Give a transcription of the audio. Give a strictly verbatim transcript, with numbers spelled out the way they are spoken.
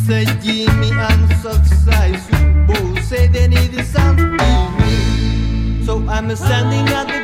Say Jimmy and success, both say they need something. So I'm standing at the